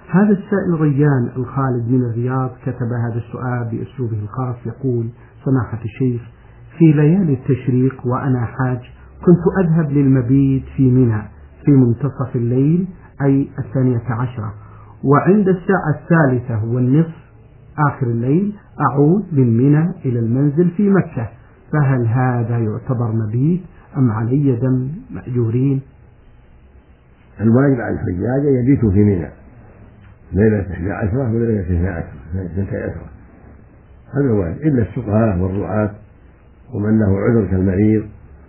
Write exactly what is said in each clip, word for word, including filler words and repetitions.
هذا السائل ريان الخالد من الرياض كتب هذا السؤال بأسلوبه الخاص، يقول: سماحة الشيخ، في ليالي التشريق وأنا حاج كنت أذهب للمبيت في منى في منتصف الليل أي الثانية عشرة، وعند الساعة الثالثة والنصف آخر الليل أعود من منى إلى المنزل في مكة، فهل هذا يعتبر مبيت أم علي دم مأجورين؟ الواجب على الحجاج يبيتوا في منى ليلة إحدى عشرة وليلة اثنتي عشرة اثنتي عشرة، هذا الواجب، إلا السقهاء والرعاة ومن له عذر كالمريض،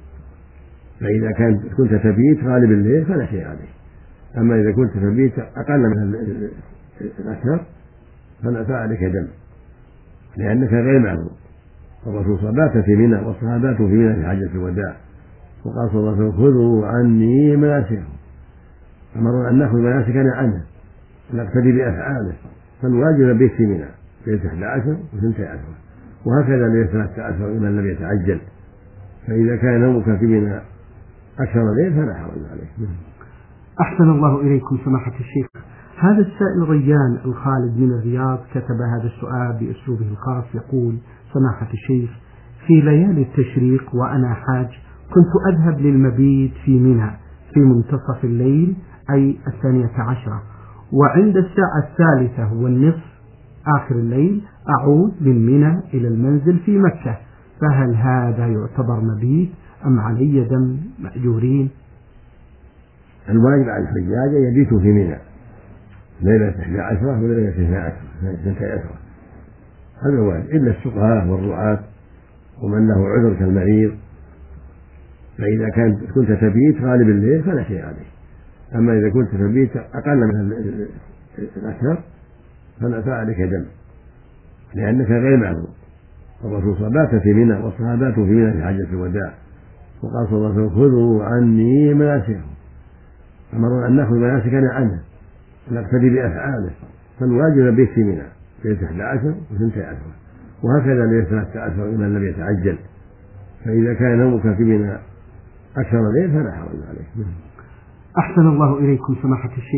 فإذا كان كنت تبيت غالب الليل فلا شيء عليه. أما إذا كنت تبيت أقل من الأكثر فعليك دم، لأنك غير معذور. الرسول صلى الله عليه وسلم بات في منى والصحابة في منى في حجة الوداع، وقال صلى الله عليه وسلم: خذوا عني مناسككم، أمرنا أن نأخذ مناسكنا عنه نقتدي بأفعاله، فالواجب البيت في منى ليلة إحدى عشر واثنتي عشرة، وهكذا ليلة ثلاثة عشر لمن لم يتعجل، فإذا كان نومك في منى أكثر الليل فلا حرج عليه. أحسن الله إليكم سماحة الشيخ. هذا السائل ريان الخالد من الرياض كتب هذا السؤال بأسلوبه الخاص، يقول: سماحة الشيخ، في ليالي التشريق وأنا حاج كنت أذهب للمبيت في منى في منتصف الليل أي الثانية عشرة، وعند الساعة الثالثة والنصف آخر الليل أعود من منى إلى المنزل في مكة، فهل هذا يعتبر مبيت أم علي دم مأجورين؟ الواجب على الحجاج يبيتوا في منى ليلة إحدى عشرة وليلة اثنتي عشرة اثنتي عشرة، هذا الواجب، إلا السقهاء والرعاة ومن له عذر كالمريض، فإذا كان كنت تبيت غالب الليل فلا شيء عليه. أما إذا كنت تبيت أقل من الأكثر فعليك دم، لأنك غير معذور. الرسول صلى الله عليه وسلم بات في منى والصحابة في منى في حجة الوداع، وقال صلى الله عليه وسلم: خذوا عني مناسككم، أمرنا أن نأخذ مناسكنا عنه نقتدي بأفعاله، فالواجب البيت في منى ليلة إحدى عشر واثنتي عشرة، وهكذا ليلة ثلاثة عشر لمن لم يتعجل، فإذا كان نومك في منى أكثر الليل فلا حرج عليه. أحسن الله إليكم سماحة الشيخ.